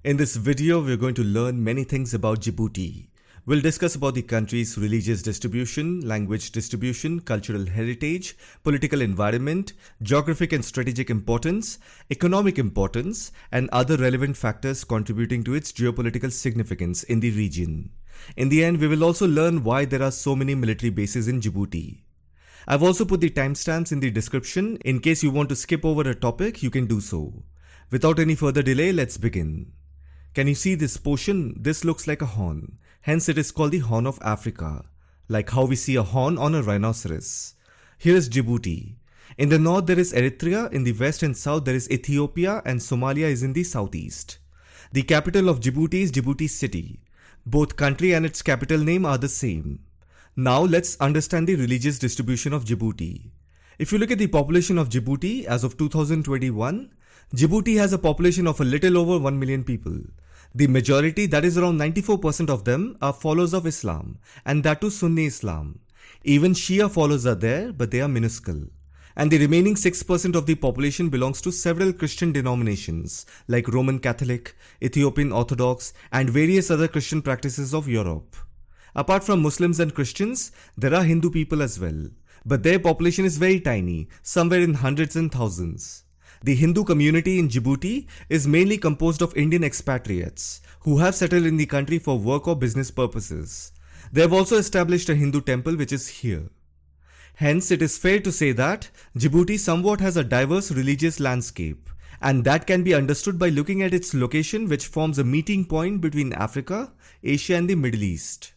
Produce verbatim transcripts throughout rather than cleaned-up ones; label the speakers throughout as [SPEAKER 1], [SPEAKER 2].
[SPEAKER 1] In this video, we're going to learn many things about Djibouti. We'll discuss about the country's religious distribution, language distribution, cultural heritage, political environment, geographic and strategic importance, economic importance, and other relevant factors contributing to its geopolitical significance in the region. In the end, we will also learn why there are so many military bases in Djibouti. I've also put the timestamps in the description. In case you want to skip over a topic, you can do so. Without any further delay, let's begin. Can you see this portion? This looks like a horn. Hence it is called the Horn of Africa, like how we see a horn on a rhinoceros. Here is Djibouti. In the north there is Eritrea, in the west and south there is Ethiopia, and Somalia is in the southeast. The capital of Djibouti is Djibouti city. Both country and its capital name are the same. Now let's understand the religious distribution of Djibouti. If you look at the population of Djibouti as of two thousand twenty-one, Djibouti has a population of a little over one million people. The majority, that is around ninety-four percent of them, are followers of Islam, and that too Sunni Islam. Even Shia followers are there, but they are minuscule. And the remaining six percent of the population belongs to several Christian denominations like Roman Catholic, Ethiopian Orthodox, and various other Christian practices of Europe. Apart from Muslims and Christians, there are Hindu people as well, but their population is very tiny, somewhere in hundreds and thousands. The Hindu community in Djibouti is mainly composed of Indian expatriates who have settled in the country for work or business purposes. They have also established a Hindu temple which is here. Hence, it is fair to say that Djibouti somewhat has a diverse religious landscape, and that can be understood by looking at its location, which forms a meeting point between Africa, Asia and the Middle East.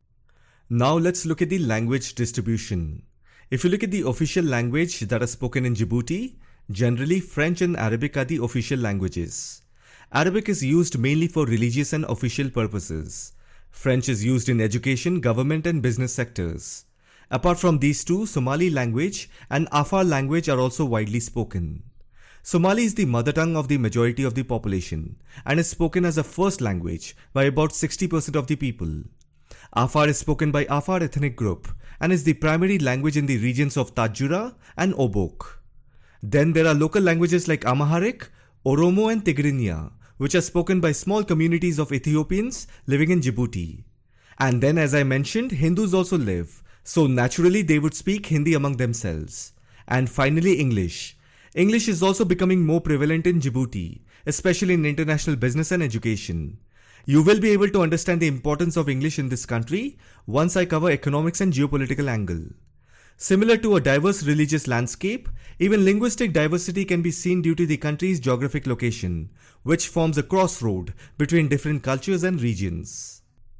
[SPEAKER 1] Now let's look at the language distribution. If you look at the official language that is spoken in Djibouti, generally, French and Arabic are the official languages. Arabic is used mainly for religious and official purposes. French is used in education, government and business sectors. Apart from these two, Somali language and Afar language are also widely spoken. Somali is the mother tongue of the majority of the population and is spoken as a first language by about sixty percent of the people. Afar is spoken by Afar ethnic group and is the primary language in the regions of Tadjoura and Obok. Then there are local languages like Amharic, Oromo and Tigrinya, which are spoken by small communities of Ethiopians living in Djibouti. And then, as I mentioned, Hindus also live, so naturally they would speak Hindi among themselves. And finally, English. English is also becoming more prevalent in Djibouti, especially in international business and education. You will be able to understand the importance of English in this country once I cover economics and geopolitical angle. Similar to a diverse religious landscape, even linguistic diversity can be seen due to the country's geographic location, which forms a crossroad between different cultures and regions.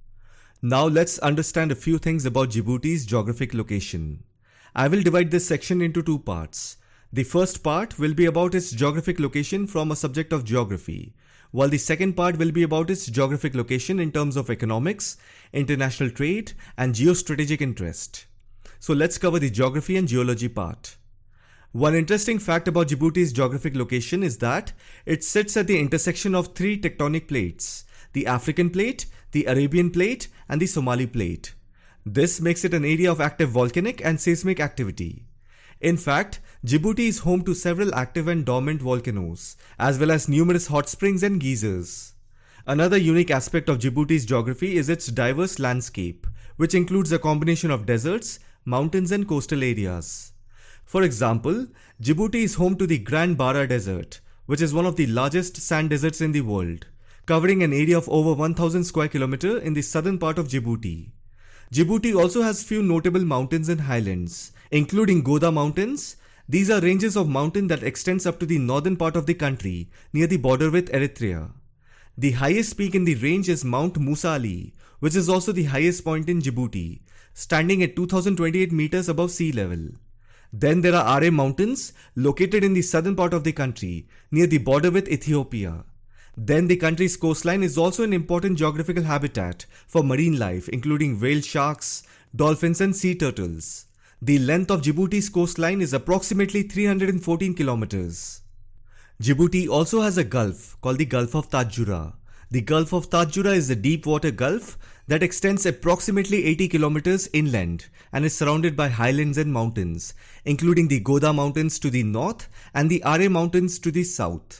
[SPEAKER 1] Now let's understand a few things about Djibouti's geographic location. I will divide this section into two parts. The first part will be about its geographic location from a subject of geography, while the second part will be about its geographic location in terms of economics, international trade, and geostrategic interest. So let's cover the geography and geology part. One interesting fact about Djibouti's geographic location is that it sits at the intersection of three tectonic plates: the African plate, the Arabian plate, and the Somali plate. This makes it an area of active volcanic and seismic activity. In fact, Djibouti is home to several active and dormant volcanoes, as well as numerous hot springs and geysers. Another unique aspect of Djibouti's geography is its diverse landscape, which includes a combination of deserts, mountains and coastal areas. For example, Djibouti is home to the Grand Bara Desert, which is one of the largest sand deserts in the world, covering an area of over one thousand square kilometers in the southern part of Djibouti. Djibouti also has few notable mountains and highlands, including Goda Mountains. These are ranges of mountain that extends up to the northern part of the country, near the border with Eritrea. The highest peak in the range is Mount Musa Ali, which is also the highest point in Djibouti, standing at two thousand twenty-eight meters above sea level. Then there are Are Mountains, located in the southern part of the country, near the border with Ethiopia. Then the country's coastline is also an important geographical habitat for marine life, including whale sharks, dolphins and sea turtles. The length of Djibouti's coastline is approximately three hundred fourteen kilometers. Djibouti also has a gulf called the Gulf of Tadjoura. The Gulf of Tadjoura is a deep water gulf that extends approximately eighty kilometers inland and is surrounded by highlands and mountains, including the Goda Mountains to the north and the Are Mountains to the south.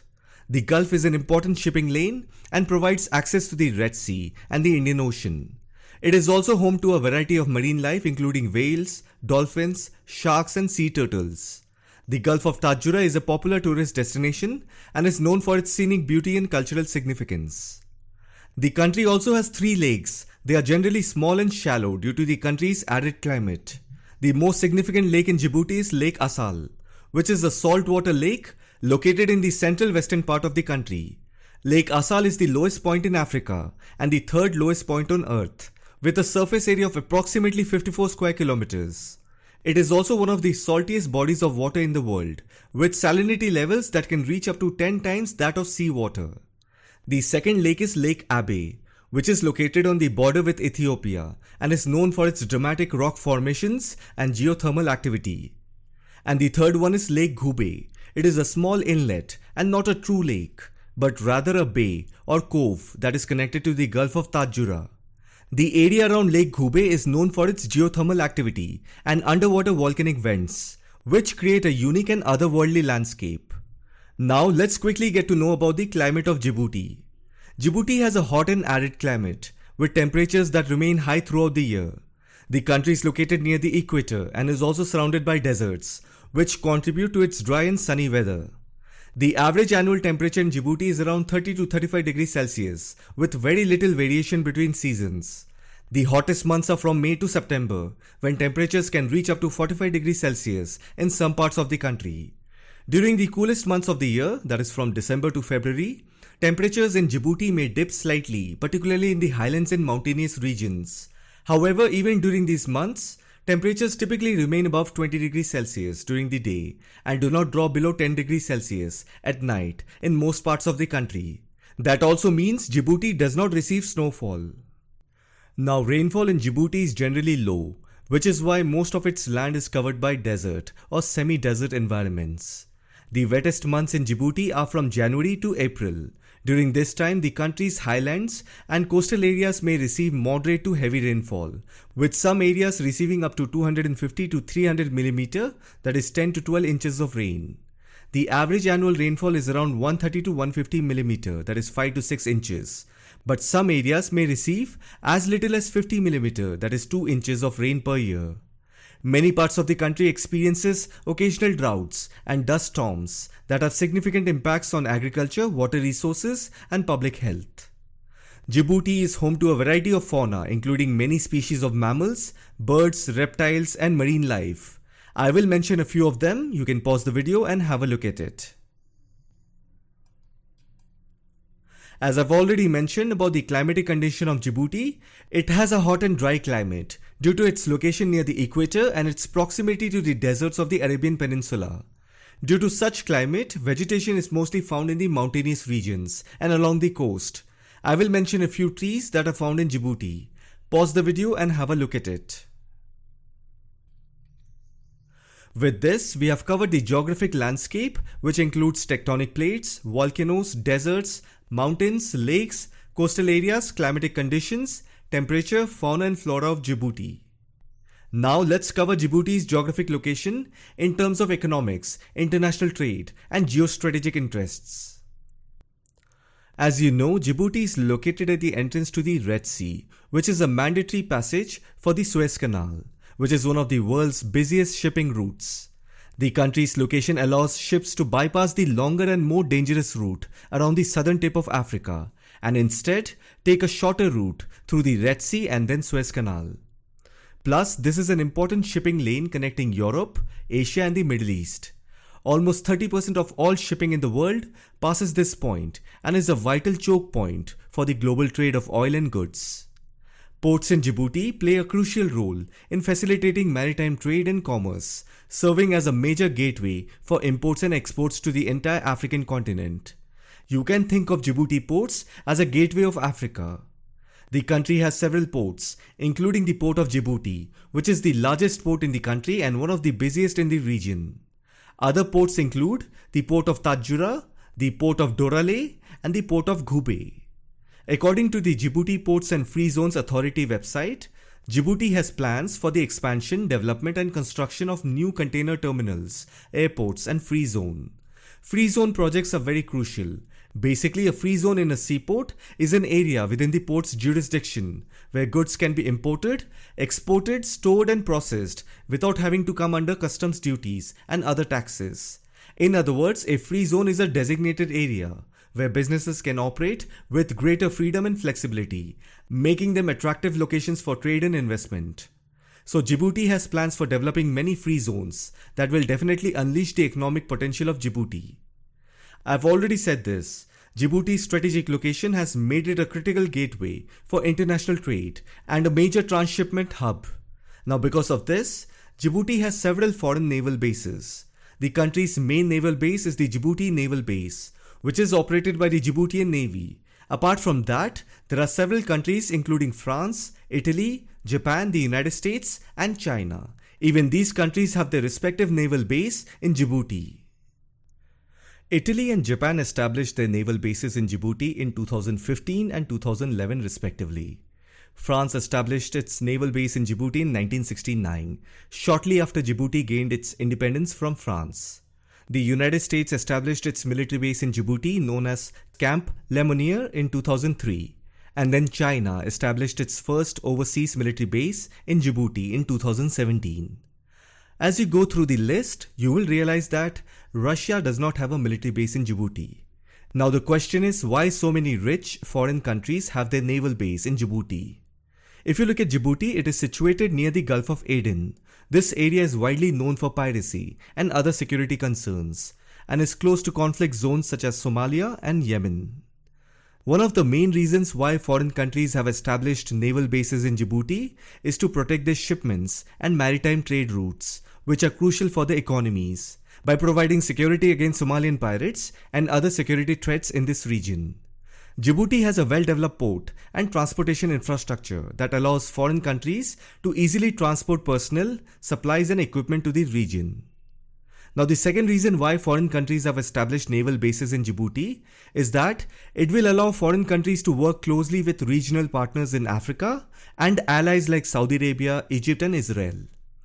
[SPEAKER 1] The Gulf is an important shipping lane and provides access to the Red Sea and the Indian Ocean. It is also home to a variety of marine life including whales, dolphins, sharks and sea turtles. The Gulf of Tadjoura is a popular tourist destination and is known for its scenic beauty and cultural significance. The country also has three lakes. They are generally small and shallow due to the country's arid climate. The most significant lake in Djibouti is Lake Assal, which is a saltwater lake located in the central western part of the country. Lake Assal is the lowest point in Africa and the third lowest point on Earth, with a surface area of approximately fifty-four square kilometers. It is also one of the saltiest bodies of water in the world, with salinity levels that can reach up to ten times that of seawater. The second lake is Lake Abe, which is located on the border with Ethiopia and is known for its dramatic rock formations and geothermal activity. And the third one is Lake Gube. It is a small inlet and not a true lake, but rather a bay or cove that is connected to the Gulf of Tadjoura. The area around Lake Gube is known for its geothermal activity and underwater volcanic vents, which create a unique and otherworldly landscape. Now let's quickly get to know about the climate of Djibouti. Djibouti has a hot and arid climate, with temperatures that remain high throughout the year. The country is located near the equator and is also surrounded by deserts, which contribute to its dry and sunny weather. The average annual temperature in Djibouti is around thirty to thirty-five degrees Celsius, with very little variation between seasons. The hottest months are from May to September, when temperatures can reach up to forty-five degrees Celsius in some parts of the country. During the coolest months of the year, that is from December to February, temperatures in Djibouti may dip slightly, particularly in the highlands and mountainous regions. However, even during these months, temperatures typically remain above twenty degrees Celsius during the day and do not drop below ten degrees Celsius at night in most parts of the country. That also means Djibouti does not receive snowfall. Now, rainfall in Djibouti is generally low, which is why most of its land is covered by desert or semi-desert environments. The wettest months in Djibouti are from January to April. During this time, the country's highlands and coastal areas may receive moderate to heavy rainfall, with some areas receiving up to two hundred fifty to three hundred millimeters, that is ten to twelve inches of rain. The average annual rainfall is around one hundred thirty to one hundred fifty millimeters, that is five to six inches. But some areas may receive as little as fifty millimeters, that is two inches of rain per year. Many parts of the country experiences occasional droughts and dust storms that have significant impacts on agriculture, water resources, and public health. Djibouti is home to a variety of fauna, including many species of mammals, birds, reptiles, and marine life. I will mention a few of them. You can pause the video and have a look at it. As I've already mentioned about the climatic condition of Djibouti, it has a hot and dry climate due to its location near the equator and its proximity to the deserts of the Arabian Peninsula. Due to such climate, vegetation is mostly found in the mountainous regions and along the coast. I will mention a few trees that are found in Djibouti. Pause the video and have a look at it. With this, we have covered the geographic landscape, which includes tectonic plates, volcanoes, deserts, mountains, lakes, coastal areas, climatic conditions, temperature, fauna and flora of Djibouti. Now let's cover Djibouti's geographic location in terms of economics, international trade, and geostrategic interests. As you know, Djibouti is located at the entrance to the Red Sea, which is a mandatory passage for the Suez Canal, which is one of the world's busiest shipping routes. The country's location allows ships to bypass the longer and more dangerous route around the southern tip of Africa and instead take a shorter route through the Red Sea and then Suez Canal. Plus, this is an important shipping lane connecting Europe, Asia and the Middle East. Almost thirty percent of all shipping in the world passes this point and is a vital choke point for the global trade of oil and goods. Ports in Djibouti play a crucial role in facilitating maritime trade and commerce, serving as a major gateway for imports and exports to the entire African continent. You can think of Djibouti ports as a gateway of Africa. The country has several ports, including the port of Djibouti, which is the largest port in the country and one of the busiest in the region. Other ports include the port of Tadjoura, the port of Dorale, and the port of Gube. According to the Djibouti Ports and Free Zones Authority website, Djibouti has plans for the expansion, development and construction of new container terminals, airports and free zone. Free zone projects are very crucial Basically, a free zone in a seaport is an area within the port's jurisdiction where goods can be imported, exported, stored and processed without having to come under customs duties and other taxes. In other words, a free zone is a designated area where businesses can operate with greater freedom and flexibility, making them attractive locations for trade and investment. So Djibouti has plans for developing many free zones that will definitely unleash the economic potential of Djibouti. I've already said this, Djibouti's strategic location has made it a critical gateway for international trade and a major transshipment hub. Now because of this, Djibouti has several foreign naval bases. The country's main naval base is the Djibouti Naval Base, which is operated by the Djiboutian Navy. Apart from that, there are several countries including France, Italy, Japan, the United States and China. Even these countries have their respective naval base in Djibouti. Italy and Japan established their naval bases in Djibouti in two thousand fifteen and two thousand eleven respectively. France established its naval base in Djibouti in nineteen sixty-nine, shortly after Djibouti gained its independence from France. The United States established its military base in Djibouti known as Camp Lemonnier in two thousand three, and then China established its first overseas military base in Djibouti in two thousand seventeen. As you go through the list, you will realize that Russia does not have a military base in Djibouti. Now the question is why so many rich foreign countries have their naval base in Djibouti. If you look at Djibouti, it is situated near the Gulf of Aden. This area is widely known for piracy and other security concerns and is close to conflict zones such as Somalia and Yemen. One of the main reasons why foreign countries have established naval bases in Djibouti is to protect their shipments and maritime trade routes, which are crucial for the economies, by providing security against Somalian pirates and other security threats in this region. Djibouti has a well-developed port and transportation infrastructure that allows foreign countries to easily transport personnel, supplies and equipment to the region. Now the second reason why foreign countries have established naval bases in Djibouti is that it will allow foreign countries to work closely with regional partners in Africa and allies like Saudi Arabia, Egypt and Israel.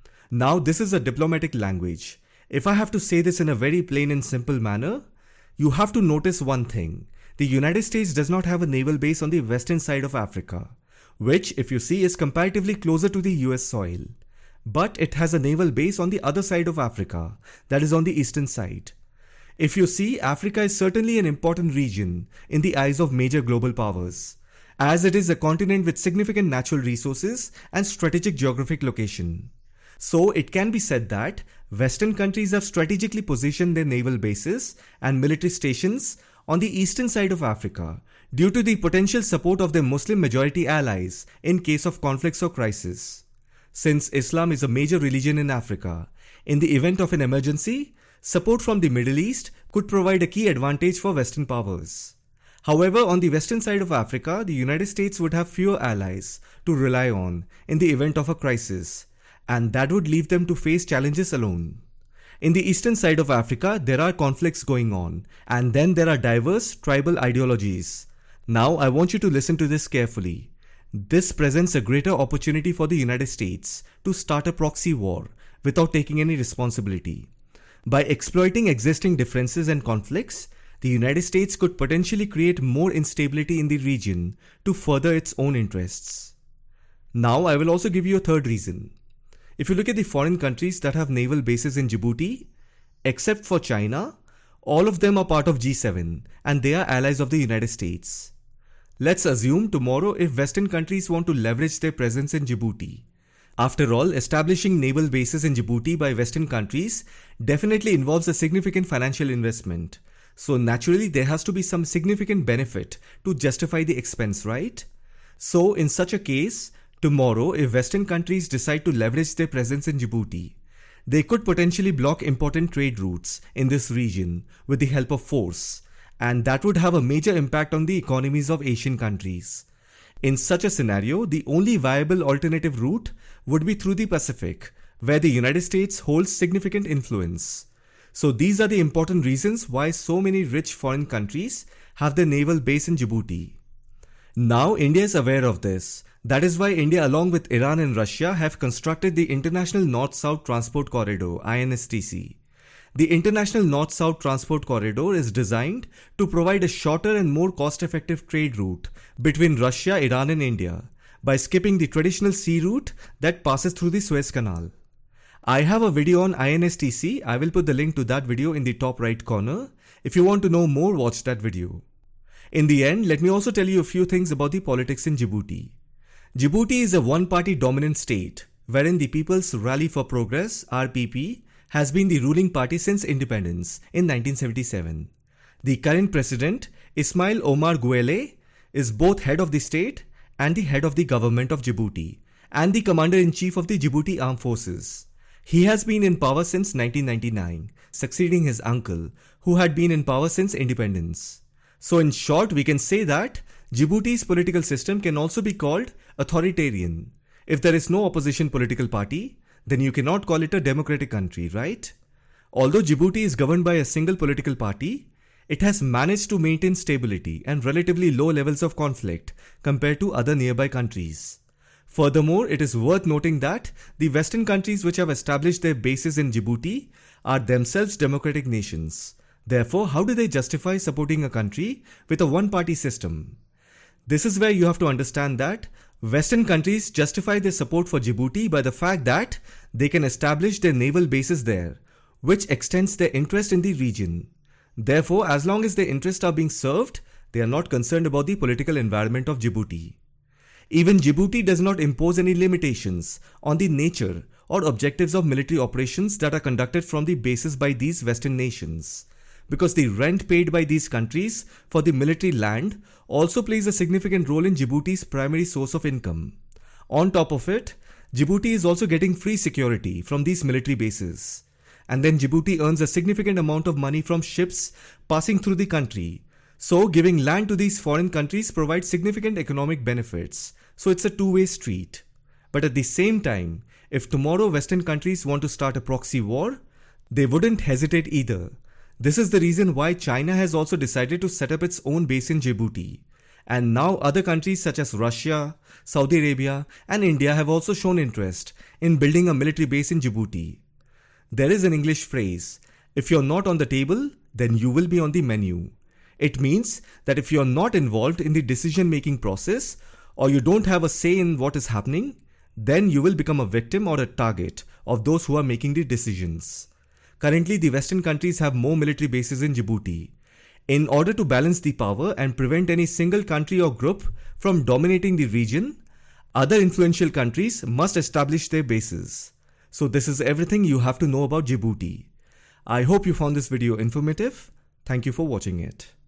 [SPEAKER 1] Now this is a diplomatic language. If I have to say this in a very plain and simple manner, you have to notice one thing. The United States does not have a naval base on the western side of Africa, which if you see is comparatively closer to the U S soil. But it has a naval base on the other side of Africa, that is on the eastern side. If you see, Africa is certainly an important region in the eyes of major global powers, as it is a continent with significant natural resources and strategic geographic location. So it can be said that Western countries have strategically positioned their naval bases and military stations on the eastern side of Africa due to the potential support of their Muslim majority allies in case of conflicts or crisis. Since Islam is a major religion in Africa, in the event of an emergency, support from the Middle East could provide a key advantage for Western powers. However, on the western side of Africa, the United States would have fewer allies to rely on in the event of a crisis, and that would leave them to face challenges alone. In the eastern side of Africa, there are conflicts going on, and then there are diverse tribal ideologies. Now, I want you to listen to this carefully. This presents a greater opportunity for the United States to start a proxy war without taking any responsibility. By exploiting existing differences and conflicts, the United States could potentially create more instability in the region to further its own interests. Now, I will also give you a third reason. If you look at the foreign countries that have naval bases in Djibouti, except for China, all of them are part of G seven and they are allies of the United States. Let's assume tomorrow if Western countries want to leverage their presence in Djibouti. After all, establishing naval bases in Djibouti by Western countries definitely involves a significant financial investment. So naturally there has to be some significant benefit to justify the expense, right? So in such a case, tomorrow, if Western countries decide to leverage their presence in Djibouti, they could potentially block important trade routes in this region with the help of force, and that would have a major impact on the economies of Asian countries. In such a scenario, the only viable alternative route would be through the Pacific, where the United States holds significant influence. So these are the important reasons why so many rich foreign countries have their naval base in Djibouti. Now India is aware of this. That is why India along with Iran and Russia have constructed the International North-South Transport Corridor I N S T C. The International North-South Transport Corridor is designed to provide a shorter and more cost-effective trade route between Russia, Iran and India by skipping the traditional sea route that passes through the Suez Canal. I have a video on I N S T C. I will put the link to that video in the top right corner. If you want to know more, watch that video. In the end, let me also tell you a few things about the politics in Djibouti. Djibouti is a one-party dominant state, wherein the People's Rally for Progress, R P P, has been the ruling party since independence in nineteen seventy-seven. The current president, Ismail Omar Guelleh, is both head of the state and the head of the government of Djibouti, and the commander-in-chief of the Djibouti Armed Forces. He has been in power since nineteen ninety-nine, succeeding his uncle, who had been in power since independence. So in short, we can say that Djibouti's political system can also be called authoritarian. If there is no opposition political party, then you cannot call it a democratic country, right? Although Djibouti is governed by a single political party, it has managed to maintain stability and relatively low levels of conflict compared to other nearby countries. Furthermore, it is worth noting that the Western countries which have established their bases in Djibouti are themselves democratic nations. Therefore, how do they justify supporting a country with a one-party system? This is where you have to understand that Western countries justify their support for Djibouti by the fact that they can establish their naval bases there, which extends their interest in the region. Therefore, as long as their interests are being served, they are not concerned about the political environment of Djibouti. Even Djibouti does not impose any limitations on the nature or objectives of military operations that are conducted from the bases by these Western nations, because the rent paid by these countries for the military land also plays a significant role in Djibouti's primary source of income. On top of it, Djibouti is also getting free security from these military bases. And then Djibouti earns a significant amount of money from ships passing through the country. So giving land to these foreign countries provides significant economic benefits. So it's a two-way street. But at the same time, if tomorrow Western countries want to start a proxy war, they wouldn't hesitate either. This is the reason why China has also decided to set up its own base in Djibouti. And now other countries such as Russia, Saudi Arabia and India have also shown interest in building a military base in Djibouti. There is an English phrase, if you're not on the table, then you will be on the menu. It means that if you're not involved in the decision-making process or you don't have a say in what is happening, then you will become a victim or a target of those who are making the decisions. Currently, the Western countries have more military bases in Djibouti. In order to balance the power and prevent any single country or group from dominating the region, other influential countries must establish their bases. So this is everything you have to know about Djibouti. I hope you found this video informative. Thank you for watching it.